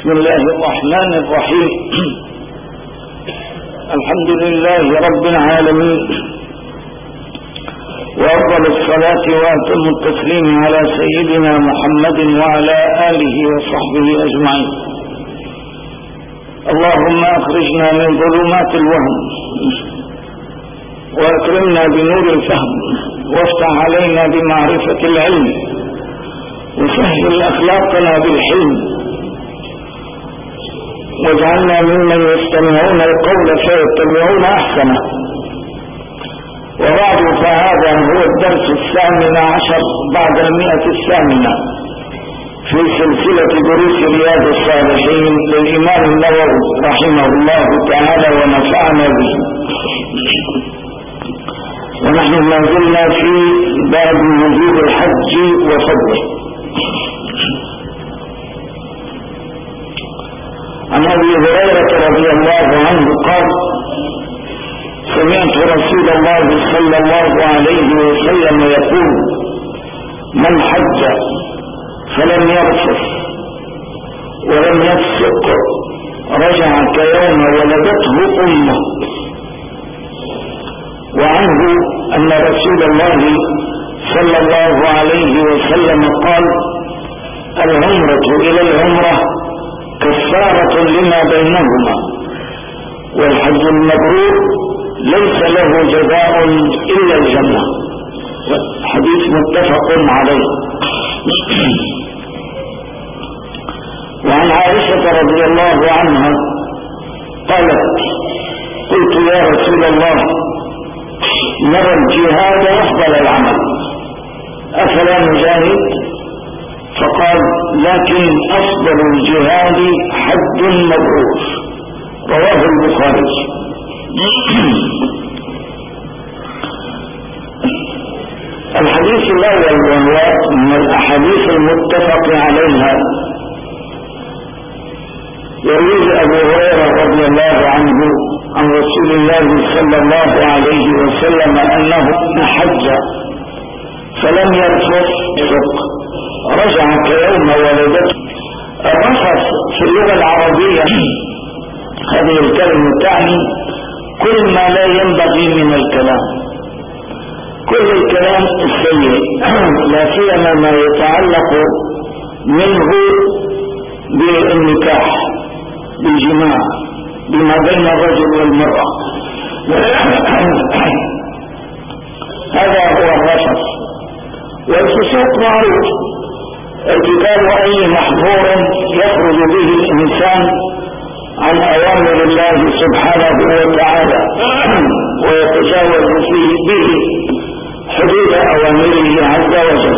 بسم الله الرحمن الرحيم. الحمد لله رب العالمين، وأفضل الصلاة وأتم التسليم على سيدنا محمد وعلى آله وصحبه أجمعين. اللهم أخرجنا من ظلمات الوهم وأكرمنا بنور الفهم، وافتح علينا بمعرفة العلم، وسهل أخلاقنا بالحلم، واجعلنا ممن يستمعون القول فيتبعون أحسنه. وبعد، فهذا هو الدرس 18 بعد 100 في سلسلة دروس رياض الصالحين للإمام النووي رحمه الله تعالى ونفعنا به. ونحن ما زلنا في باب وجوب الحج وفضله. عن أبي هريرة رضي الله عنه قال: سمعت رسول الله صلى الله عليه وسلم يقول: من حج فلم يرفث ولم يفسق رجع كيوم ولدته أمه. وعنه أن رسول الله صلى الله عليه وسلم قال: العمرة إلى العمرة كفارة لما بينهما، والحج المبرور ليس له جزاء إلا الجنة. حديث متفق عليه. وعن عائشة رضي الله عنها قالت: قلت يا رسول الله، نرى الجهاد أفضل العمل، أفلا نجاهد؟ فقال: لكن أفضل الجهاد حج مبرور. رواه البخاري. الحديث الأول، وهو من الأحاديث المتفق عليها، يروي أبو هريرة رضي الله عنه عن رسول الله صلى الله عليه وسلم أنه حج فلم يرفث رجع كيوم ولدته. الرفث في اللغة العربية هذه الكلمة تعني كل ما لا ينبغي من الكلام، كل الكلام السيء، لا سيما ما يتعلق منه بالنكاح، بالجماع، بما بين الرجل والمرأة. هذا هو الرفث. والفسوق معروف، ارتكاب أي محظور يخرج به الإنسان عن أوامر الله سبحانه وتعالى ويتجاوز فيه به حدود أوامره عز وجل.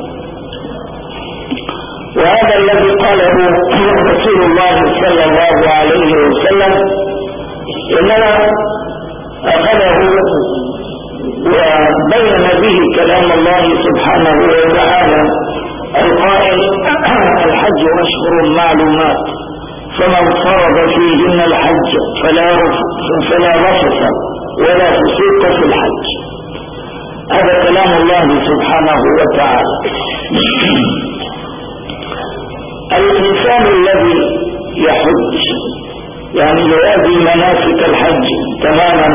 وهذا الذي قاله رسول الله صلى الله عليه وسلم إنما أخذه وبين به كلام الله سبحانه وتعالى القائل: الحج أشهر معلومات، فمن فرض فيهن الحج فلا رفث ولا فسوق في الحج. هذا كلام الله سبحانه وتعالى. الإنسان الذي يحج يعني يؤدي مناسك الحج تماما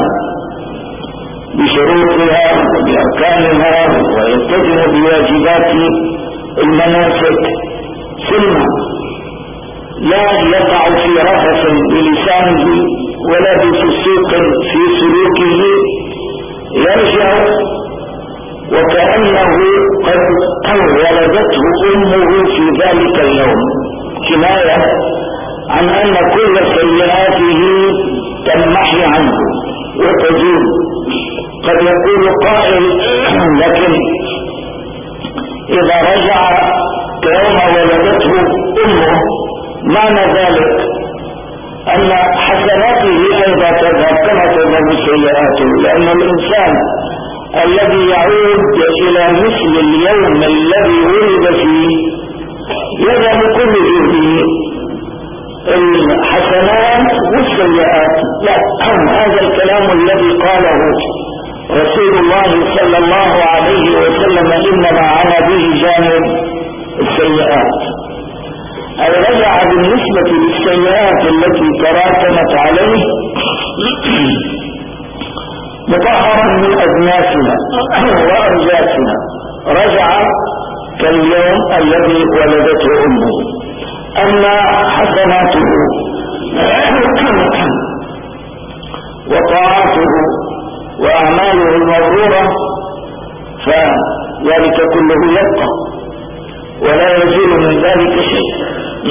بشروطها وبأركانها ويلتزم بواجبات المناسك، ثم لا يقع في رفث بلسانه ولا بفسوق في سلوكه، يرجع وكأنه قد ولدته أمه في ذلك اليوم، كناية عن أن كل سيئاته تنمحي عنه وتزول. قد يقول قائل: لكن إذا رجع كيوم ولدته أمه، معنى ذلك أن حسناته أيضا تذهب كما تذهب سيئاته، لأن الإنسان الذي يعود إلى مثل اليوم الذي ولد فيه يذهب كل جهده، الحسنات والسيئات. لا، هذا الكلام الذي قاله رسول الله صلى الله عليه وسلم إنما عنا به جانب السيئات. أي رجع بالنسبة للسيئات التي تراكمت عليه مطهرا من أدناسنا وأرجاسنا رجع كاليوم الذي ولدته أمه. أما حسناته وطاعاته وأعماله المبرورة فذلك كله يبقى ولا يزول من ذلك شيء.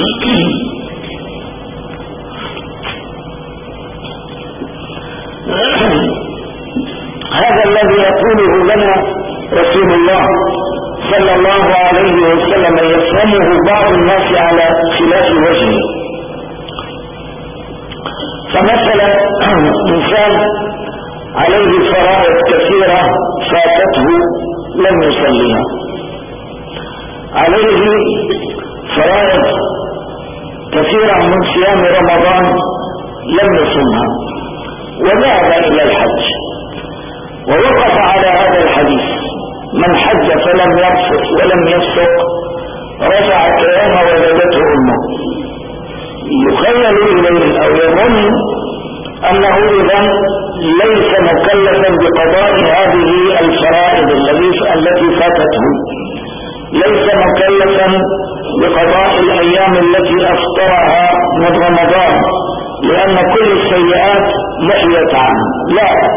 هذا الذي يقوله لنا رسول الله صلى الله عليه وسلم يفهمه بعض الناس على خلاف وجهه. فمثلا إنسان عليه فرائض كثيرة فاتته لم يصليها، عليه فرائض كثيرة من صيام رمضان لم يصمها وذهب إلى الحج ووقف على هذا الحديث: من حج فلم يرفث ولم يفسق رجع كيوم ولدته أمه. يخيل إليه أو يظن أنه إذن ليس مكلفا بقضاء هذه الفرائض التي فاتته، ليس مكلفا بقضاء الأيام التي أفطرها من رمضان لأن كل السيئات محيت عنه. لا،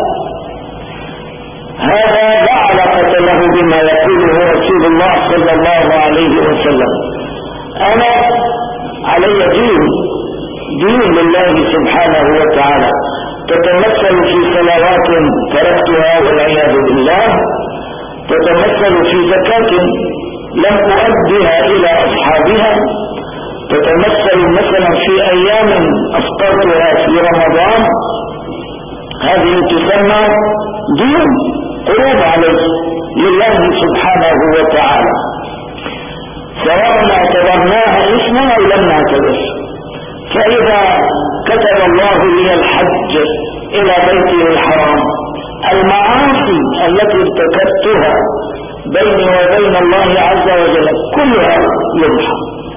هذا لا علاقة له بما يقوله رسول الله صلى الله عليه وسلم. أنا علي دين لله سبحانه وتعالى تتمثل في صلوات تركتها والعياذ بالله، تتمثل في زكاة لم أؤدها إلى أصحابها، تتمثل مثلا في أيام أفطرتها في رمضان. هذه تسمى دين قرب عليه لله سبحانه وتعالى، سواء اعتبرناها اسما أو لم نعتبر. فإذا كتب الله لي الحج إلى بيته الحرام، المعاصي التي ارتكبتها بيني وبين الله عز وجل كلها يمحى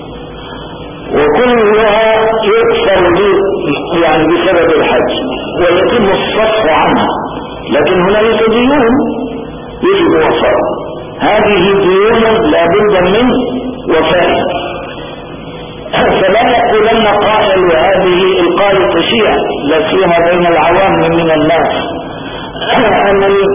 وكلها يكسر لي يعني بسبب الحج ويتم الصف عنها. لكن هنالك ديون يجب وفاء، هذه ديون لا بد من وفائها. فلا يقولن قائل وهذه القائل تشيع لا سيما بين العوام من الناس أنني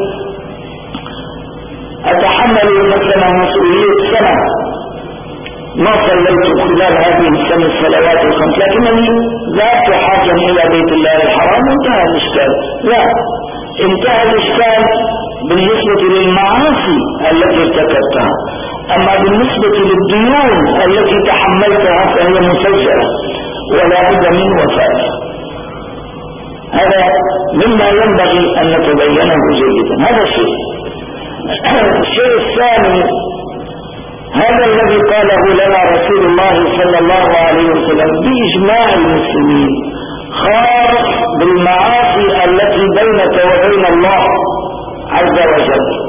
أتحمل مثلا مسؤولية سنة ما صليت خلال هذه السنة الصلوات الخمس، لكنني ذهبت حاجا إلى بيت الله الحرام وانتهى الإشكال. لا، انتهى الإشكال بالنسبة للمعاصي التي ارتكبتها، أما بالنسبة للديون التي تحملتها فهي مسجلة ولا بد من وفائها. هذا مما ينبغي أن نتبينه جيدا. هذا الشيء. الشيء الثاني، هذا الذي قاله لنا رسول الله صلى الله عليه وسلم بإجماع المسلمين خاص بالمعاصي التي بينك وبين الله عز وجل،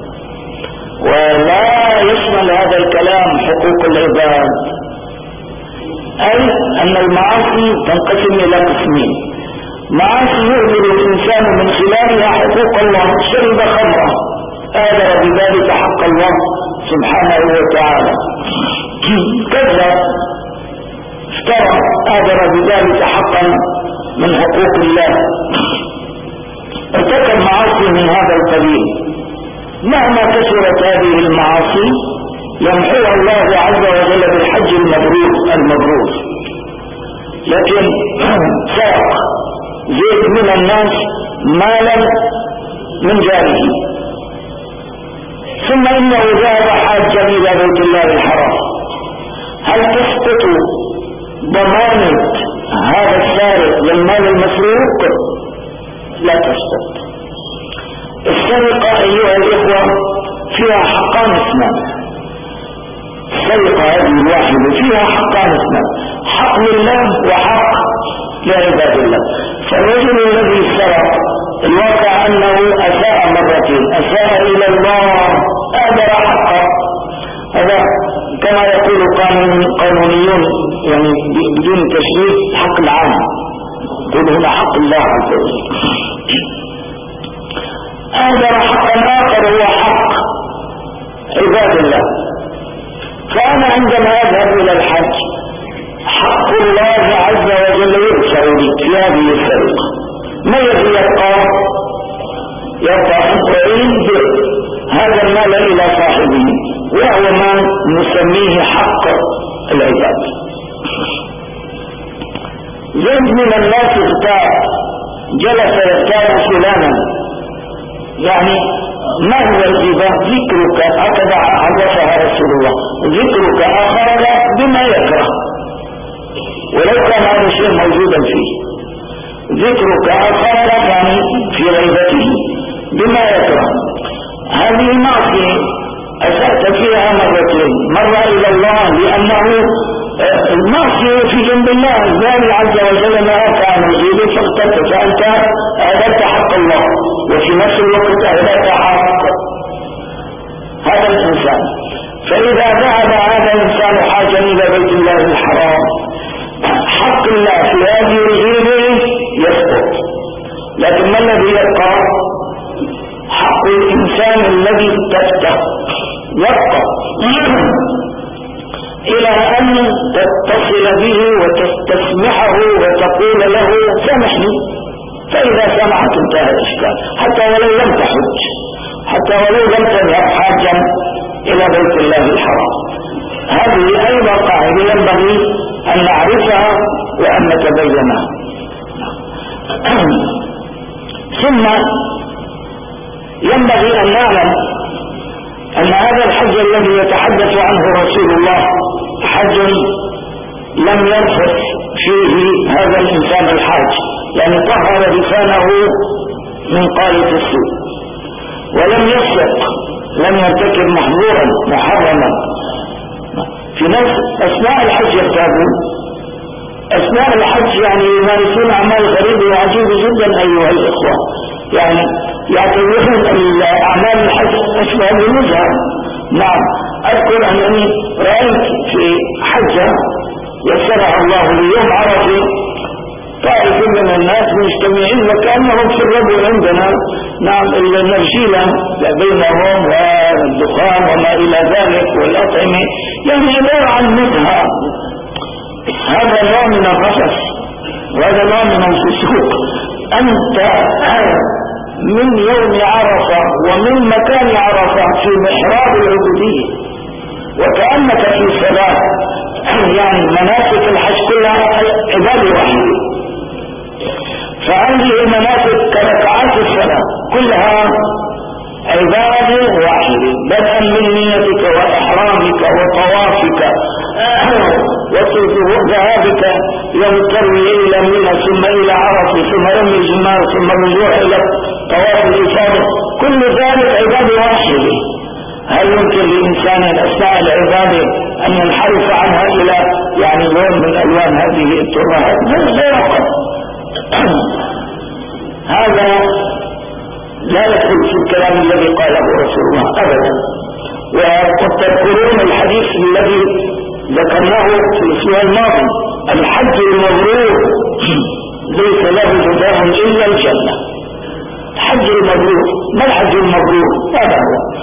ولا يشمل هذا الكلام حقوق العباد. أي أن المعاصي تنقسم إلى قسمين: معاصي يؤمن الإنسان من خلالها حقوق الله، شرب خمرة آذر بذلك حق الله سبحانه وتعالى، كذب افترى آذر بذلك حقا من حقوق الله، ارتكب معاصي من هذا القبيل. مهما كثرت هذه المعاصي يمحوها الله عز وجل بالحج المبرور. لكن سرق زيد من الناس مالا من جاره، ثم إنه ذهب حاجا إلى بيت الله الحرام، هل تسقط ضمانة هذا السارق للمال المسروق؟ لا تسقط. السرقة أيها الإخوة فيها حقان اثنان. السرقة هذه الواحدة فيها حقان اثنان: حق لله وحق لعباد الله. فالرجل الذي سرق الواقع أنه أساء مرتين، أساء إلى الله، أهدر حقه. هذا كما يقول قانونيون يعني يعني بدون تشريف حق العام، قل هنا حق الله عز وجل. أنذر حقا آخر هو حق عباد الله. فأنا عندما أذهب إلى الحج حق الله عز وجل يغفر لي في هذه السرقة. ما الذي يبقى؟ يبقى أن أعيد هذا المال إلى صاحبه، وهو ما نسميه حق العباد. زيد من الناس اغتاب، جلس يغتاب فلانا، يعني ما هو الغيبة؟ ذكرك، هكذا عرفها رسول الله، ذكرك أخرج بما يكره، ولو كان هذا الشيء موجودا فيه. ذكرك أخرج يعني في غيبته بما يكره. هذه معصية أسأت فيها مرتين، مرة إلى الله لأنه المعصية في جنب الله، الزاني عز وجل نهاك عن الغيبة فاغتبت، فأنت أهدت حق الله وفي نفس الوقت أهدت حق هذا الإنسان. فإذا ذهب هذا الإنسان حاجا إلى بيت الله الحرام، حق الله في هذه الغيبة يسقط. لكن ما الذي يبقى؟ حق الإنسان الذي استفتى يبقى إلى أن تتصل به وتستسمحه وتقول له سامحني، فإذا سمعت انتهى الإشكال، حتى ولو لم تحج، حتى ولو لم تذهب حاجا إلى بيت الله الحرام. هذه أيضا قاعدة ينبغي أن نعرفها وأن نتبينها. ثم ينبغي أن نعلم أن هذا الحج الذي يتحدث عنه رسول الله حج لم يرفض فيه هذا الإنسان الحاج، يعني طهر لسانه من قالة السوء، ولم يسرق، لم يرتكب محظورا محرما. في ناس أثناء الحج يرتابون، أثناء الحج يعني يمارسون أعمال غريبة وعجيبة جدا أيها الإخوة، يعني يعتبرون أعمال الحج أشبه بالنزهة. نعم، أذكر أنني رأيت في حجة يسرها الله ليوم عرفة طائف من الناس مجتمعين وكأنهم في الربع عندنا. نعم، النرجيلة بينهم والدخان وما إلى ذلك والأطعمة، يعني عبارة عن نزهة. هذا نوع من الرفث وهذا نوع من الفسوق. أنت من يوم عرفة ومن مكان عرفة في محراب العبودية، وكأنك في صلاة، يعني مناسك الحج كلها عبادة واحدة. فهذه المناسك كركعات الصلاة كلها عبادة واحدة، بدءا من نيتك وإحرامك وطوافك وذهابك يوم التروية إلى منى ثم إلى عرفة ثم رمي الجمار ثم الرجوع إلى طواف الإفاضة، كل ذلك عبادة واحدة. هل يمكن لإنسان أثناء العبادة أن ينحرف عنها إلى يعني لون من ألوان هذه الترهات؟ لا يقل. هذا لا يدخل في الكلام الذي قاله رسول الله أبدا. وقد تذكرون الحديث الذي ذكرناه في الأسبوع الماضي، الحج المبرور ليس له جزاء إلا الجنة. الحج المبرور، ما الحج المبرور؟ هذا هو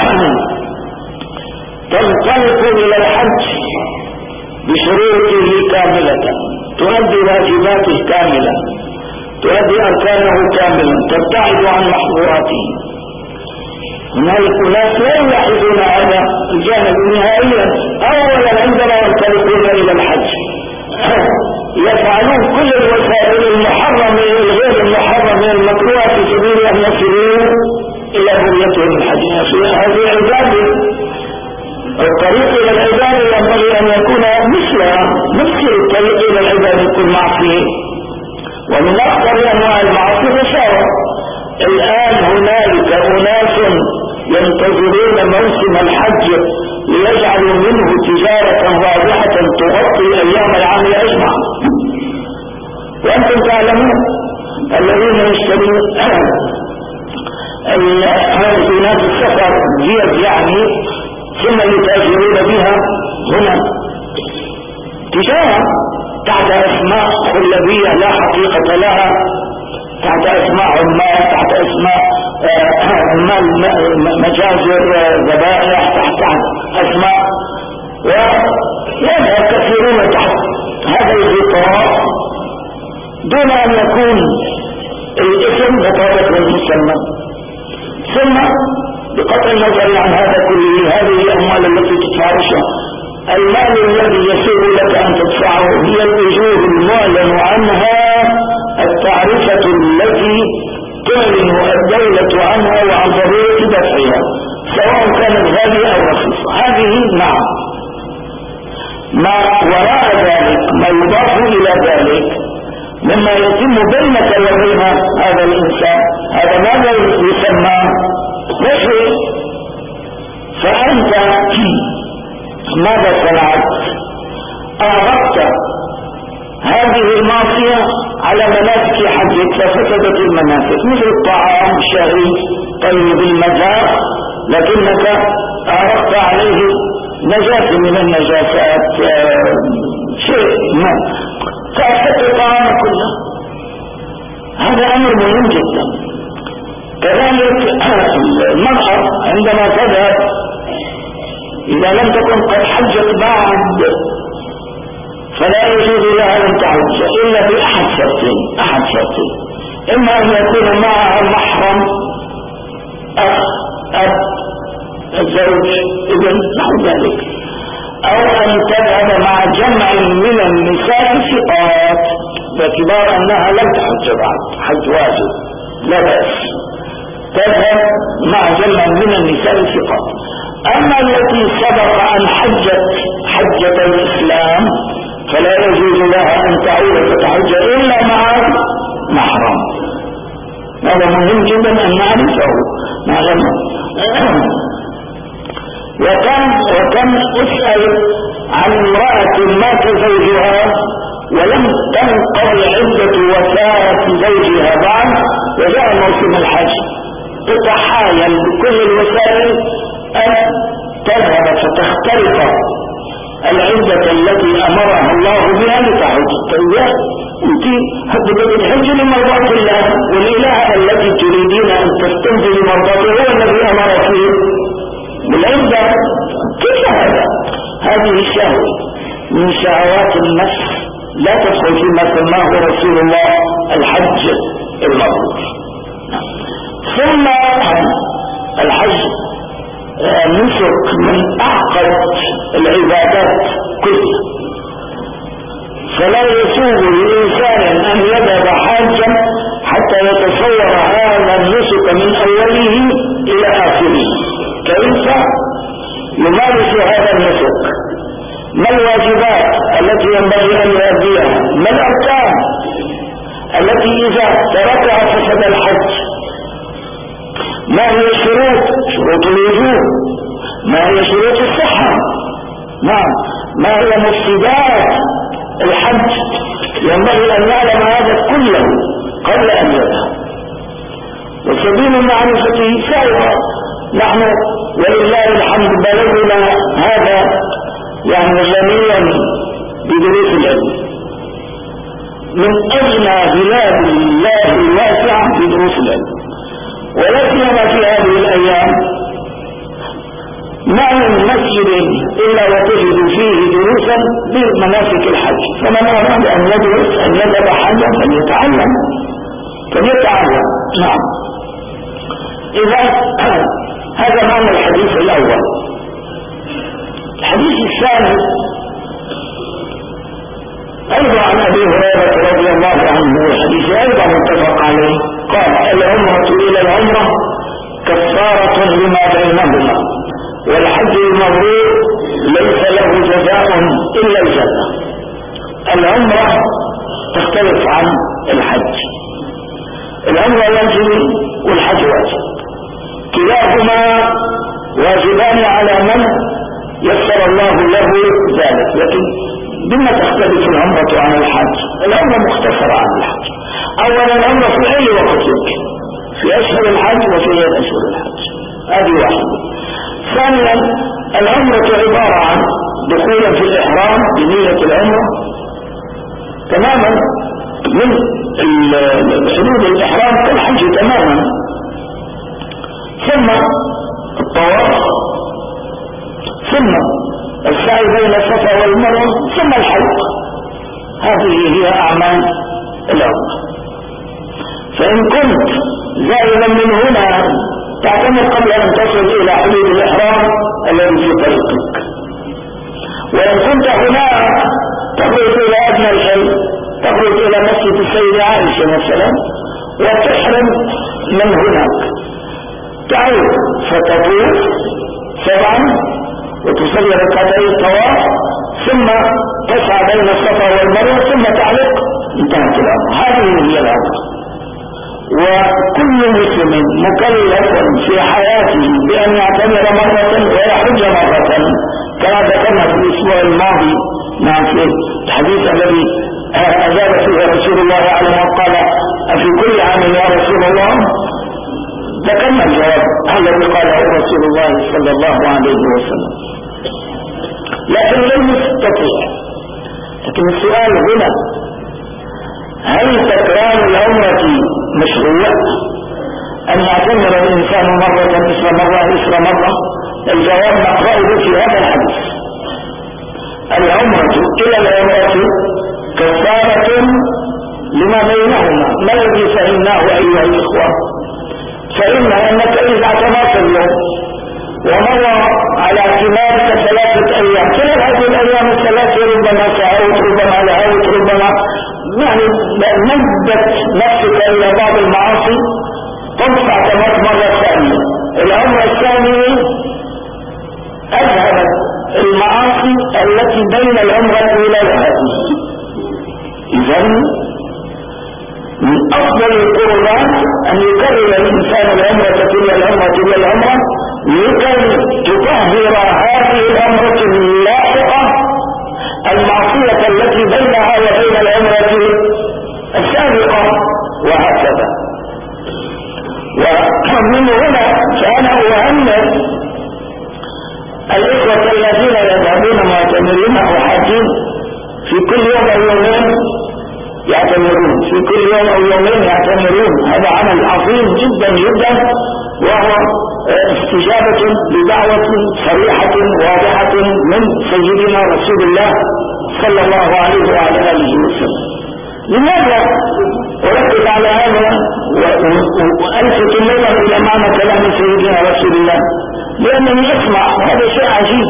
تنطلق إلى الحج بشروطه كاملة، تؤدي واجباته كاملة، تؤدي أركانه كاملا، تبتعد عن محظوراته. هنالك ناس لا يلاحظون هذا الجانب نهائيا. أولا عندما ينطلقون إلى الحج يفعلون كل الوسائل المحرمة الغير المحرمة المكروهة في سبيل أن يصلوا إلى بنيتهم الحجية. هذه عبادة، الطريق إلى العبادة ينبغي أن يكون مثل الطريق إلى العبادة كل معصية، ومن أكثر أنواع المعاصي الرشاوى. الآن هنالك أناس ينتظرون موسم الحج ليجعلوا منه تجارة واضحة تغطي أيام العام أجمع. وأنتم تعلمون الذين يشترون زينات السفر زياد يعني ثم يتاجرون بها هنا تجارة. تحت أسماء خلبية لا حقيقة لها، تحت أسماء عمال، تحت أسماء مجازر ذبائح، تحت أسماء، ويذهب كثيرون تحت هذا الغطاء دون أن يكون الاسم مطابق للمسمى. ثم بقطع النظر عن هذا كله، هذه الأموال التي تدفعها، المال الذي يسوغ لك أن تدفعه هي الأجور المعلن عنها، التعرفة التي تعلن الدولة عنها وعن ضرورة دفعها سواء كانت غالية أو رخيصة. هذه نعم. ما وراء ذلك، ما يضاف إلى ذلك مما يتم بينك وبين هذا الإنسان، هذا ماذا يسمى رشوة. فأنت ماذا صنعت؟ أعرضت هذه المعصية على مناسك حجك ففسدت المناسك، مثل الطعام الشهري طيب المذاق، لكنك أعرضت عليه نجاسة من النجاسات، شيء ما فأفسدت الطعام كله. هذا أمر مهم جدا. كذلك المرأة عندما تذهب إذا لم تكن قد حجت بعد فلا يجوز لها أن تحج إلا بأحد شرطين، إما أن يكون معها محرم، أب، الزوج، ابن، نحو ذلك، أو أن تذهب مع جمع من النساء ثقات باعتبار أنها لم تحج بعد، حج واجب لا بأس، تذهب مع جمع من النساء ثقات. أما التي سبق أن حجت حجة الإسلام فلا يجوز لها أن تعود فتحج إلا مع محرم. هذا مهم جدا أن نعرفه. وكم أسأل عن امرأة مات زوجها ولم تنقضي عدة وفاة زوجها بعد وجاء موسم الحج، تتحايل بكل الوسائل أن تذهب فتخترق العدة التي أمرها الله بها لتحج. أنت بتحج لمرضاة الله، والإله التي تريدين أن تستنزل مرضاته هو الذي أمر فيه بالعدة. كيف هذا؟ هذه شهوة من شهوات النفس لا تدخل فيما سماه رسول الله الحج المبرور. ثم الحج نسك من أعقد العبادات كلها، فلا يسوغ للإنسان أن يذهب حاجا حتى يتصور هذا النسك من أوله إلى آخره. كيف يمارس هذا النسك؟ ما الواجبات التي ينبغي أن يؤديها؟ ما الأركان التي إذا تركها فسد الحج؟ ما هي شروط الوجوب؟ ما هي شروط الصحة؟ نعم. ما هي مفسدات الحج؟ ينبغي أن يعلم هذا كله قبل أن يذهب، وسبيل معرفته سائرة. نحن ولله الحمد بلغنا هذا يعني غنيا بدروس العلم، من أغنى بلاد الله الواسعة بدروس العلم، ولا سيما في هذه الأيام ما من مسجد إلا وتجد فيه دروسا بمناسك الحج. فمن أراد أن يدرس أن يذهب حجا فليتعلم. نعم. إذا هذا معنى الحديث الأول. الحديث الثاني أيضا عن أبي هريرة رضي الله عنه، والحديث أيضا متفق عليه، قال: العمرة إلى العمرة كفارة لما بينهما، والحج المبرور ليس له جزاء إلا الجنة. العمرة تختلف عن الحج. العمرة واجب والحج واجب، كلاهما واجبان على من يسر الله له ذلك. لكن بما تختلف العمرة عن الحج؟ العمرة مختصرة عن الحج. أولا العمرة في أي وقت يمكن، في أشهر الحج وفي غير أشهر الحج، هذه واحدة. ثانيا العمرة عبارة عن دخولا في الإحرام بنية العمرة، من حدود الإحرام كالحج تماما. ثم الطواف، ثم السعي بين الصفا والمروة، ثم الحلق. هذه هي أعمال العمرة. فإن كنت زائلا من هنا تعتمد قبل أن تصل إلى حدود الإحرام الذي في طريقك، وإن كنت هناك تخرج إلى أدنى الحل، تخرج إلى مسجد السيدة عائشة مثلا وتحرم من هناك، تعود فتطوف 7 وتصلي ركعتي الطواف، ثم تسعى بين الصفا والمروة، ثم تعلق، انتهت الأمر. هذه هي الأمر. وكل مسلم مكلف في حياته بأن يعتمر مرة ويحج مرة، كما ذكرنا في الأسبوع الماضي في الحديث الذي أجاب فيه رسول الله عليه وقال: أفي كل عام يا رسول الله؟ ذكرنا الجواب الذي قاله رسول الله صلى الله عليه وسلم، لكن لم يستطيع. لكن السؤال هنا: هل تكرار العمرة مشروع؟ أن يعتمر الإنسان مرة مثل مرة؟ الجواب نقرأه في هذا الحديث: العمرة إلى العمرة كفارة لما بينهما. ما الذي فهمناه أيها الإخوة؟ فإن أنك إذا اعتمرت اليوم ومر على اعتمارك 3 أيام، كل هذه الأيام الثلاثة ربما سعوت، ربما لهوت، ربما مدت نفسك إلى بعض المعاصي، ثم اعتمرت مرة ثانية. العمرة الثانية أذهبت المعاصي التي بين العمرة الأولى وهذه. إذن من أفضل القربات أن يكرر الإنسان العمرة إلى العمرة لكي تطهر هذه العمرة اللاحقة المعصية التي بينها وبين العمرة السابقة، وهكذا. ومن هنا فأنا أهنئ الإخوة الذين يذهبون معتمرين أو حاجين في كل يوم أو يومين يعتمرون، في كل يوم أو يومين يعتمرون. هذا عمل عظيم جدا جدا، وهو استجابة لدعوة صريحة واضحة من سيدنا رسول الله صلى الله عليه وعلى آله وسلم. لماذا أركز على هذا وألفت الليلة إلى معنى كلام سيدنا رسول الله؟ لأنني أسمع، وهذا شيء عجيب،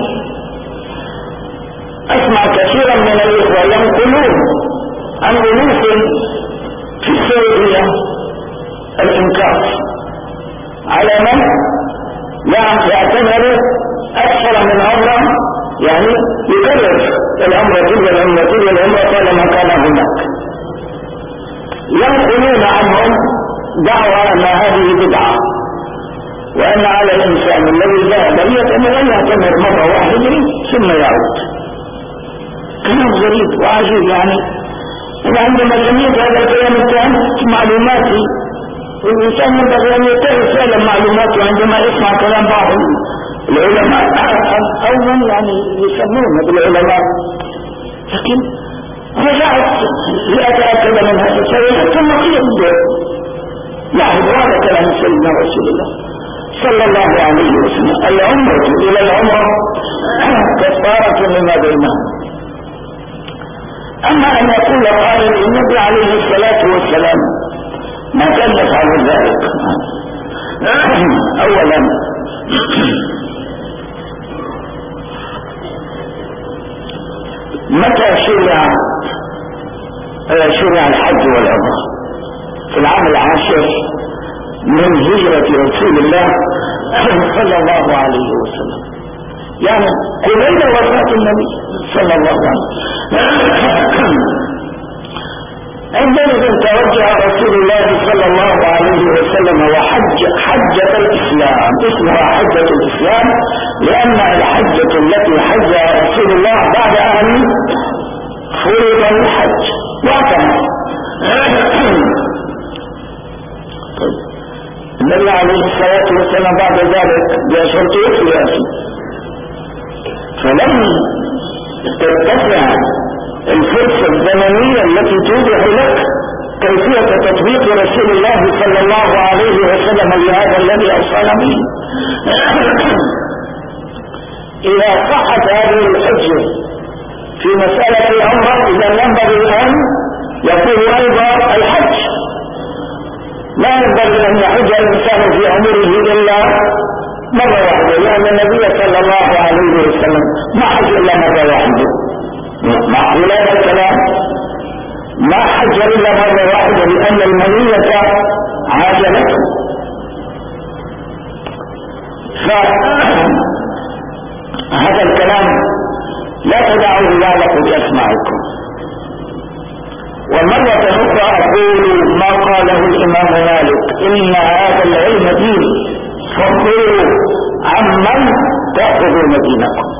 أسمع كثيرا من الإخوة ينقلون عن أنوف في السعودية الإنكار على من يعتبر أكثر من عمرة، يعني يكرر العمرة طالما كان هناك. ينقلون عنهم دعوة أن هذه بدعة، وأن على الإنسان الذي ذهب أن يعتمر مرة واحدة ثم يعود. كلام غريب وعجيب. يعني أنا عندما سمعت هذا الكلام كانت معلوماتي، والإنسان ينبغي أن يتعرف فعلا معلوماته عندما يسمع كلام بعض العلماء أو من يسمونه بالعلماء. لكن رجعت لأتأكد من هذا الشيء، ثم قيل لاحظ هذا كلام سيدنا رسول الله صلى الله عليه وسلم: العمرة إلى العمرة كفارة لما بينهم. أما أن يقول قائل النبي عليه الصلاة والسلام ما كان يفعل ذلك. أولا متى شرع الحج والعمرة؟ في العام 10 من هجرة رسول الله صلى الله عليه وسلم، يعني قبيل وفاة النبي صلى الله عليه وسلم. عندئذ توجه رسول الله صلى الله عليه وسلم وحج حجة الإسلام، اسمها حجة الإسلام لأن الحجة التي حجها رسول الله بعد أن فرض الحج واعتمر. النبي عليه الصلاة والسلام بعد ذلك بأشرط يخلص، فلم تتسع الفرصة الزمنية التي توضح لك تطبيق رسول الله صلى الله عليه وسلم لهذا الذي أوصانا به. إذا صحت هذه الحجة في مسألة العمرة إذا ينبغي أن يكون أيضا الحج. لا ينبغي أن يحج الإنسان في عمره إلا مرة واحدة، لأن النبي صلى الله عليه وسلم ما حج إلا مرة واحدة. معقول هذا الكلام؟ ما حج إلا مرة واحدة لأن المنية عاجلته. فهذا الكلام لا تدعوه يعلق بأسماعكم. ومرة أخرى أقول ما قاله الإمام مالك: إن هذا العلم دين فانظروا عمن تأخذون دينكم.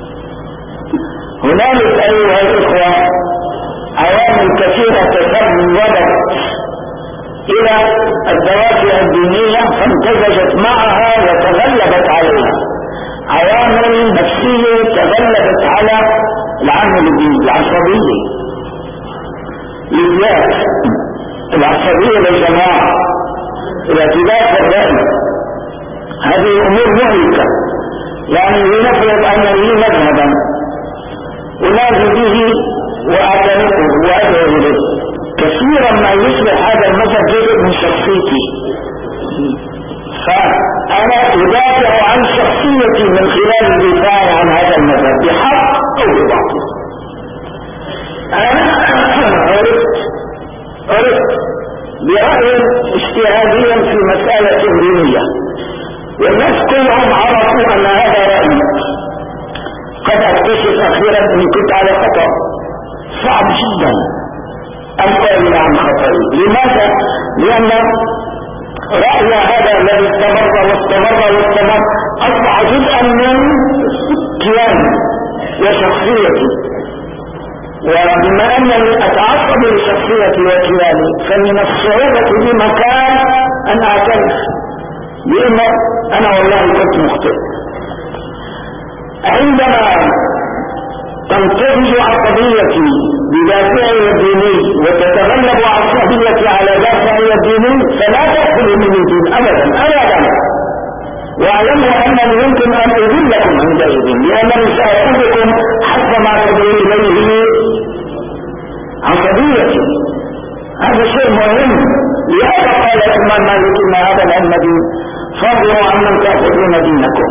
هنالك أيها الإخوة عوامل كثيرة تسببت إلى الدوافع الدينية فامتزجت معها وتغلبت عليها. عوامل نفسية تغلبت على العامل الديني، العصبية، الإذيات، العصبية للجماعة، الاعتداء الرأي. هذه أمور مهلكة. يعني لنفرض أن لي مذهبا أنادي به وأعتنقه وأدعو إليه، كثيرا ما يصبح هذا المذهب جزء من شخصيتي، فأنا أدافع عن شخصيتي من خلال الدفاع عن هذا المذهب بحق أو بباطل. أنا عرفت برأي اجتهاديا في مسألة دينية، والناس كلهم عرفوا أن هذا رأيي. قد أكتشف أخيرا أني كنت على خطأ. صعب جدا أن أعلن عن خطأي. لماذا؟ لأن رأي هذا الذي واستمر أصبح جزءا من كياني وشخصيتي، وبما أنني أتعصب لشخصيتي وكياني فمن الصعوبة بمكان أن أعترف بأن أنا والله كنت مخطئ. عندما تنتهج عصبيتي بدافعي الديني وتتغلب عصبيتي على دافعي الديني فلا تأخذ من الدين أبدا. واعلموا أنني يمكن أن أذلكم عندئذ، لأنني سأخذكم حسب ما تدعو إليه عصبيتي. هذا شيء مهم. لهذا قال الإمام مالك: إن هذا العلم دين فانظروا عمن تأخذون دينكم.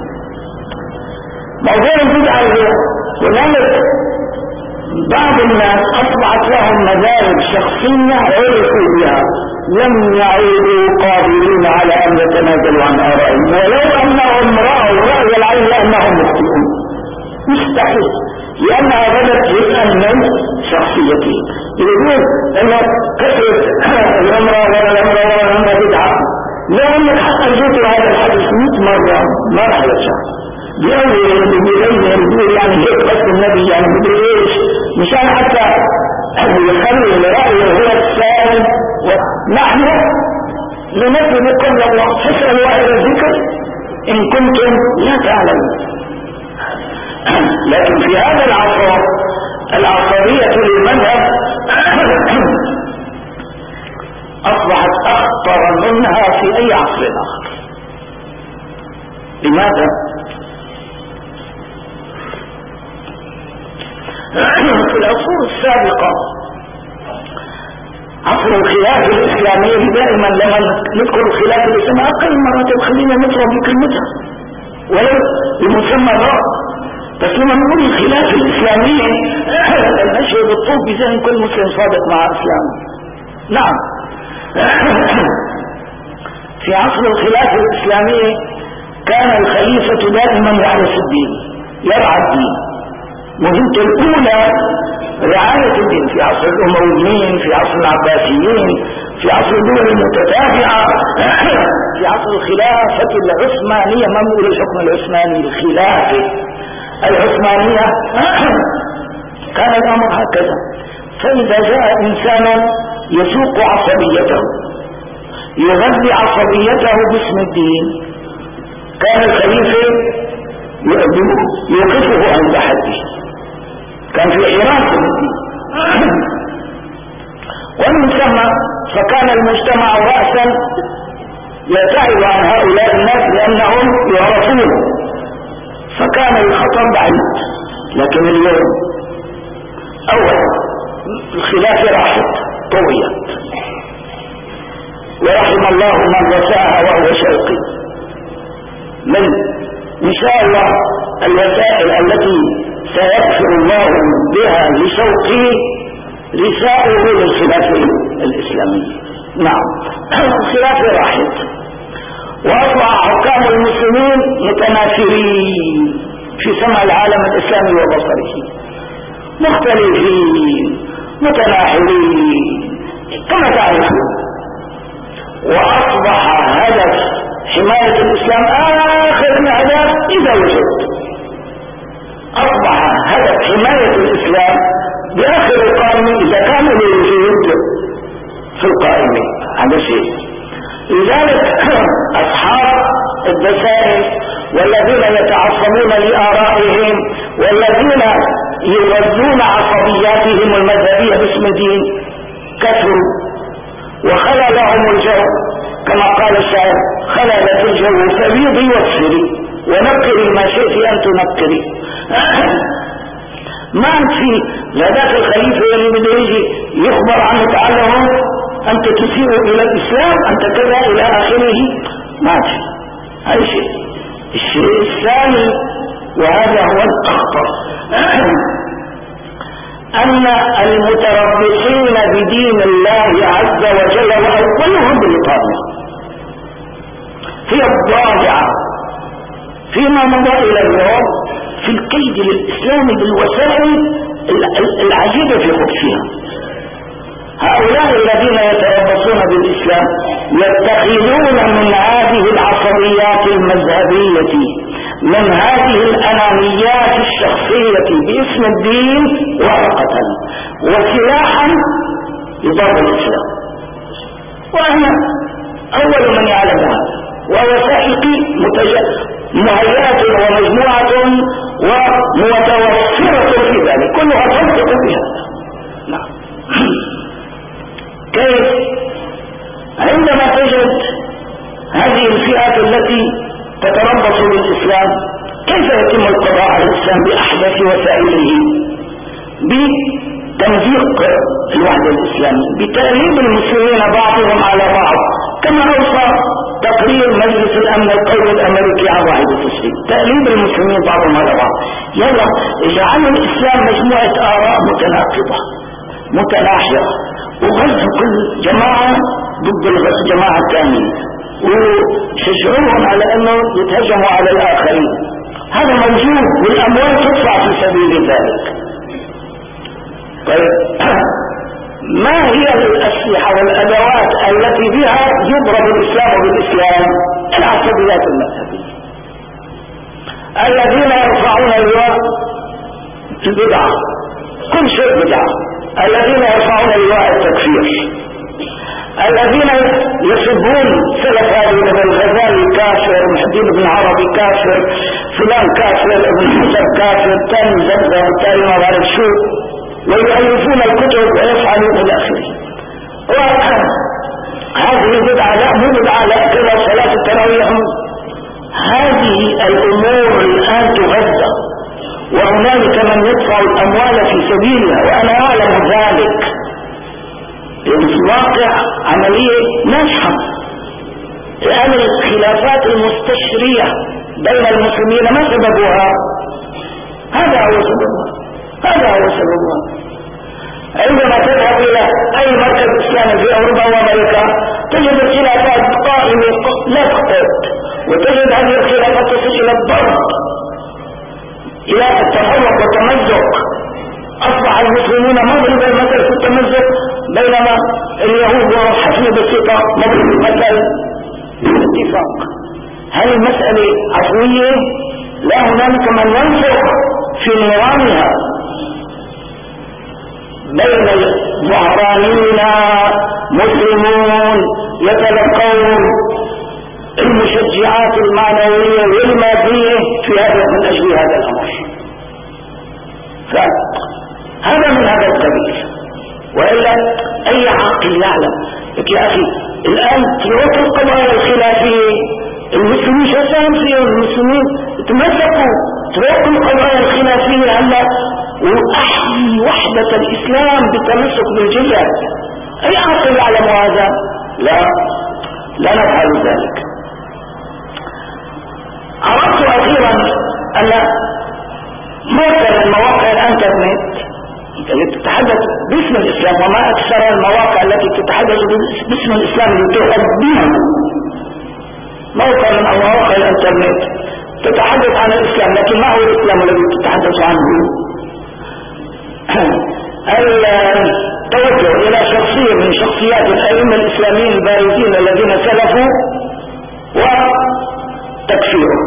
موضوع البدعة هنالك بعض الناس أصبحت لهم مذاهب شخصية عرفوا بها، لم يعودوا قادرين على أن يتنازلوا عن آرائهم، ولو أنهم رأوا رأي العين لأنهم مخطئون. مستحيل، لأنها بدت جزءا من شخصيتهم. يقول أن كثرة الأمر ولا بدعة، لو أنك حتى جئت هذا الحديث 100 مرة ما راح يرجع. بيقول يعني هيك بس النبي يعني بدي ايش مشان حتى يخلي لرأيه هو السائل. ونحن لنطلب كل الله فاسألوا أهل الذكر إن كنتم لا تعلمون. لكن في هذا العصر العصرية للمذهب أصبحت أخطر منها في أي عصر آخر. لماذا؟ في العصور السابقة عصر الخلاف الإسلامي دائما لما نذكر الخلاف الإسلامي أقل مرات خلينا نضرب بكلمتها ولو بمسمى الرأي، بس لما نقول الخلاف الإسلامي المشهد بالطوب بذهن كل مسلم صادق مع إسلامه. نعم، في عصر الخلاف الإسلامي كان الخليفة دائما يعرف الدين، يرعى الدين. مهمته الأولى رعاية الدين في عصر الأمويين، في عصر العباسيين، في عصر الدول المتتابعة، في عصر الخلافة العثمانية. ما نقول الحكم العثماني، الخلافة العثمانية كان الأمر هكذا. فإذا جاء إنسان يسوق عصبيته يغذي عصبيته باسم الدين كان الخليفة يوقفه عند حده، كان في حراسة الدين. ومن ثم فكان المجتمع رأسا يبتعد عن هؤلاء الناس لأنهم يعرفون، فكان الخطر بعيد. لكن اليوم أولا الخلافة راحت طويت، ورحم الله من رساها وهو شوقي. من إن شاء الله الوسائل التي سيغفر الله بها لشوقي رسائله للخلافة الإسلامية. نعم الخلافة راحت، وأصبح حكام المسلمين متنافرين في سمع العالم الإسلامي وبصره، مختلفين متناحرين كما تعرفون. وأصبح هدف حماية الإسلام آخر الأهداف إذا وجد. أصبح هدف حماية الإسلام بآخر القائمة إذا كان الوجود في القائمة. هذا شيء. لذلك أصحاب الدسائس والذين يتعصبون لآرائهم والذين يغذون عصبياتهم المذهبية باسم الدين كثروا، وخلى لهم الجو كما قال الشاعر: خللت الجو فبيضي واكسري ونقري ما شئت أن تنقري. ما أنت في لذاك الخليفة اللي بده يجي يخبر عنه تعالى أنت تسيء إلى الإسلام، أنت كذا إلى آخره. ما في هذا الشيء الثاني، وهذا هو الأخطر، أن المتربصين بدين الله عز وجل وأولهم بريطانيا هي الضاجعة فيما مضى إلى اليوم في القيد للإسلام بالوسائل العجيبة في خبثها. هؤلاء الذين يتربصون بالإسلام يتخذون من هذه العصبيات المذهبية، من هذه الأنانيات الشخصية باسم الدين ورقة وسلاحا يضر الإسلام. وأنا أول من يعلم هذا، ووثائقي مهيئة ومجموعة ومتوفرة في ذلك كلها تصدق بهذا. نعم. كيف عندما تجد هذه الفئات التي تتربص بالإسلام كيف يتم القضاء على الإسلام بأحدث وسائله؟ بتمزيق الوحدة الإسلامية، بتأليب المسلمين بعضهم على بعض، كما أوصى تقرير مجلس الأمن القومي الأمريكي عن وحدة التشريع، تأليب المسلمين بعضهم على بعض. يلا اجعلوا الإسلام مجموعة آراء متناقضة متناحرة، وغزو كل جماعة ضد الجماعة الثانية، وشجعوهم على أنه يتهجموا على الآخرين. هذا موجود، والأموال تدفع في سبيل ذلك. طيب ما هي الأسلحة والأدوات التي بها يضرب الإسلام بالإسلام؟ العصبيات المذهبية، الذين يرفعون لواء البدعة، كل شيء بدعة، الذين يرفعون لواء التكفير، الذين يسبون سلف هذه الغزالي كافر، محمد بن عربي كافر، فلان كافر، ابن حجر كافر، تاني زبدة، تاني ما بعرف شو، ويؤلفون الكتب ويفعلون الى اخره. هذه بدعة، لا مو بدعة، لا كذا صلاة التراويح. هذه الامور الان تغذى، وهنالك من يدفع الاموال في سبيلها، وانا اعلم ذلك. في الواقع عملية ناجحة. الآن الخلافات المستشرية بين المسلمين ما سببها؟ هذا هو سببها. عندما تذهب إلى أي مركز إسلامي في أوروبا وأمريكا تجد الخلافات قائمة لا تخطئ، وتجد هذه الخلافات تصل إلى الضرب، إلى التفرق والتمزق. أصبح المسلمون مضرب المثل في التمزق، بينما اليهود حسنوا بالثقة مضرب المثل بالاتفاق. هل المسألة عفوية؟ لا، هنالك من ينفق في نظامها. بين الظهرانيين مسلمون يتلقون المشجعات المعنوية والمادية في هذا من أجل هذا الأمر. فهذا من هذا القبيل. وإلا أي عاقل يعلم لك يا أخي الآن تروح القضايا الخلافية، المسلمين شو سامسين المسلمين تمسكوا تروح القضايا الخلافية هلا وأحيي وحدة الإسلام بالتمسك بالجزء. أي عاقل يعلم هذا؟ لا نفعل ذلك. عرفت أخيرا أن موقع المواقع الانترنت التي تتحدث باسم الإسلام، وما أكثر المواقع التي تتحدث باسم الإسلام لتقدمه، موقع من مواقع الانترنت تتحدث عن الإسلام، لكن ما هو الإسلام الذي تتحدث عنه؟ التوجه إلى شخصية من شخصيات الأئمة الإسلاميين البارزين الذين سلفوا وتكفيره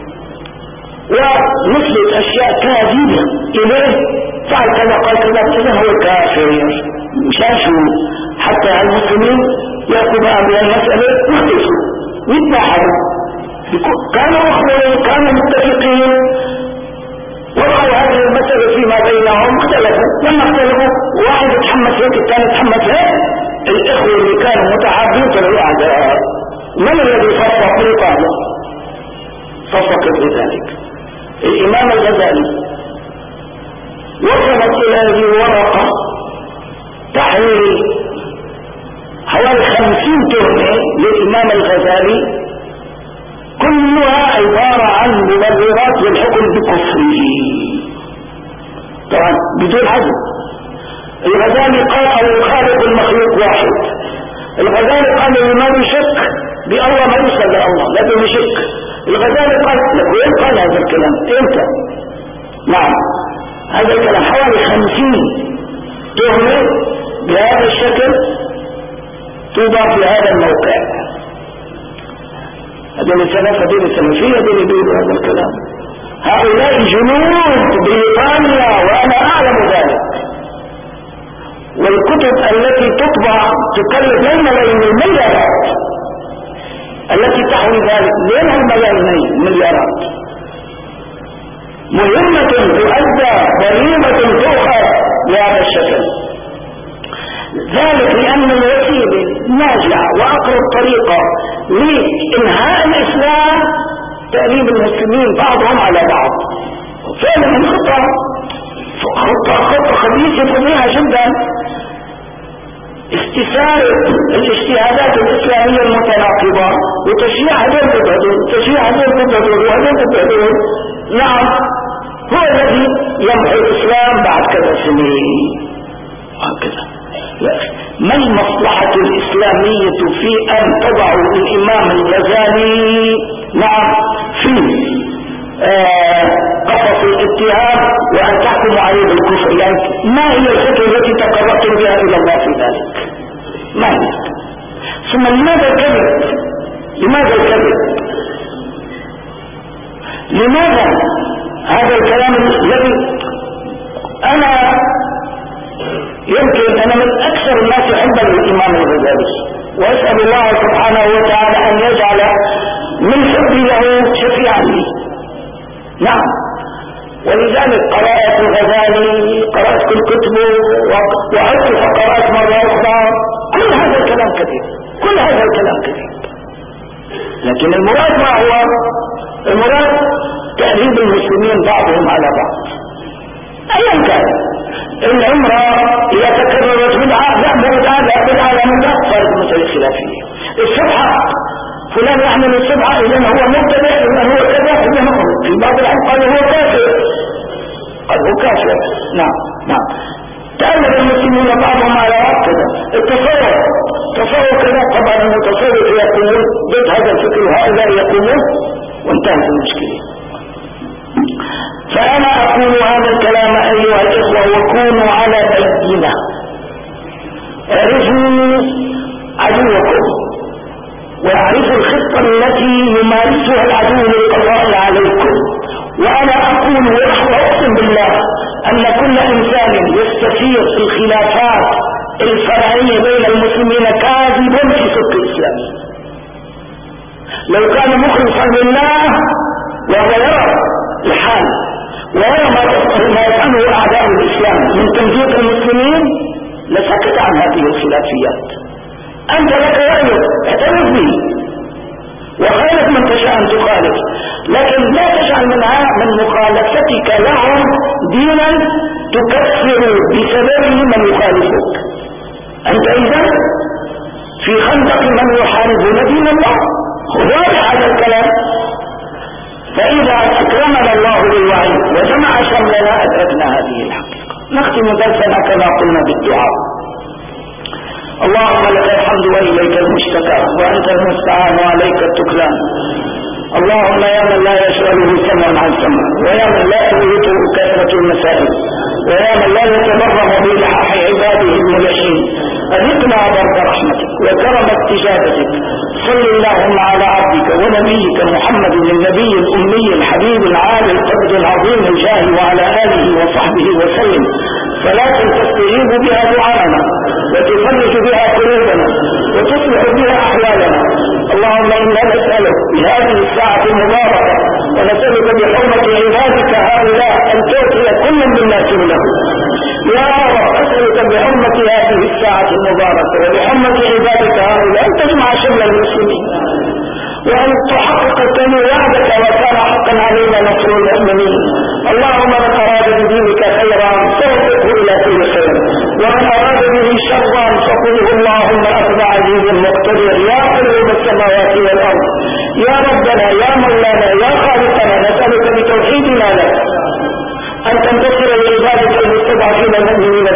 ونسبة أشياء كاذبة إليه، فعل كذا قال كذا إذن هو كافر. مشان شو؟ حتى المسلمين يأخذوا بها المسألة ويختلفوا ويتباحروا، كانوا أخوين كانوا متفقين، وقعوا هذه المسألة فيما بينهم، اختلفوا. لما اختلفوا واحد يتحمس هيك الثاني يتحمس هيك، الإخوة اللي كانوا متعاقدين طلعوا أعداء. من الذي صفق لطالب؟ صفقت لذلك الإمام الغزالي. وصلت إلى هذه الورقة تحويل حوالي 50 تهمة للإمام الغزالي، كلها عبارة عن مبررات للحكم بكفره، طبعا بدون عدل. الغزالي قال الخالق المخلوق واحد، الغزالي قال اللي ما بيشك بالله ما يوصل لله، لا بيشك. الغزالي قال لك وين قال هذا الكلام؟ امتى؟ نعم هذا الكلام حوالي 50 تهمة بهذا الشكل توضع في هذا الموقع. هذول السلف هذول السلفية هذول بيقولوا هذا الكلام. هؤلاء جنود بريطانيا وأنا أعلم ذلك، والكتب التي تطبع تكلف لنا المليارات التي تحوي ذلك، لنا المليارات. مهمة تؤدى، ضريبة تؤخذ بهذا الشكل. ذلك لأن الوسيلة الناجعة وأقرب طريقة لإنهاء الإسلام تقريب المسلمين بعضهم على بعض. فعلا خطة خبيثة فظيعة جدا، استثارة الاجتهادات الإسلامية المتناقضة وتشييع هذول ضد هذول، تشييع هذول ضد هذول وهذول ضد هذول. نعم هو الذي يمحو الإسلام بعد كذا سنين وهكذا. ما المصلحة الإسلامية في أن تضعوا الإمام الغزالي نعم في قفص الاتهام وأن تحكموا عليه بالكفر؟ يعني ما هي الخطوة التي تقربتم بها إلى الله في ذلك؟ ما هي؟ ثم لماذا الكذب؟ لماذا هذا الكلام الذي أنا يمكن أنا من أكثر الناس حبا للإمام الغزالي، وأسأل الله سبحانه وتعالى أن يجعل من حبي له شفيعا لي. نعم ولذلك قرأت الغزالي، قرأت كل كتبه وعدت فقرأت مرة أخرى. كل هذا الكلام كذب، لكن المراد ما هو؟ المراد تأديب المسلمين بعضهم على بعض أيا كان. العمرة إذا تكررت بدعة لا بدعة لا صارت مسألة خلافية. السبحة فلان يحمل السبحة إذا هو مبتدع، إذا هو كذا، إذا هو في بعض العلم قال هو كافر. نعم تألف المسلمين بعضهم على بعض كذا. التصور كذا، طبعا المتصوف يقومون ضد هذا الفكر وهؤلاء يقومون وانتهت المشكلة. فأنا أقول هذا الكلام أيها الإخوة وكونوا على بينة. اعرفوا عدوكم واعرفوا الخطة التي يمارسها العدو للقضاء عليكم. وأنا أقول وأقسم بالله أن كل إنسان يستثير في الخلافات الفرعية بين المسلمين كاذب في سك الإسلام. لو كان مخلصا لله وهو يرى الحال ويرى ما يفعله أعداء الإسلام من تمزيق المسلمين لسكت عن هذه الخلافيات. أنت لك رأيك اعترف به وخالف من تشاء أن تخالف، لكن لا تجعل من مخالفتك لهم دينا تكفر بسببه من يخالفك. أنت إذا في خندق من يحاربون دين الله، واضح هذا الكلام. فإذا أكرمنا الله بالوعي وجمع شملنا أدركنا هذه الحقيقة. نختم درسنا كما قلنا بالدعاء. اللهم لك الحمد وإليك المشتكى وأنت المستعان وعليك التكلان. اللهم يا من لا يشغله سمع عن سمع، ويا من لا تميته كثرة المسائل، ويا من لا يتبرم بلحاح عباده الملحين، أذقنا برد رحمتك وكرم استجابتك. صل اللهم على عبدك ونبيك محمد النبي الأمي الحبيب العالي القدر العظيم الجاه وعلى آله وصحبه وسلم صلاة تستجيب بها دعاءنا وتفرج بها قلوبنا وتصلح بها أحوالنا. اللهم إنا نسألك بهذه الساعة المباركة ونسألك بحرمة عبادك هؤلاء أن تعطي كل بالناس له. يا رب أسألك بحرمة هذه الساعة المباركة وبحرمة عبادك هؤلاء أن تجمع شمل المسلمين وأن تحقق كل وعدك وكان حقا علينا نصر المؤمنين. اللهم من أراد بدينك خيرا فوفقه إلى كل خير، ومن أراد به شرا فقله اللهم أخذ عزيز مقتدر يا قلوب السماوات والأرض. يا ربنا يا مولانا يا خالقنا نسألك بتوحيدنا لك أن تنتصر لعبادك المستضعفين المؤمنين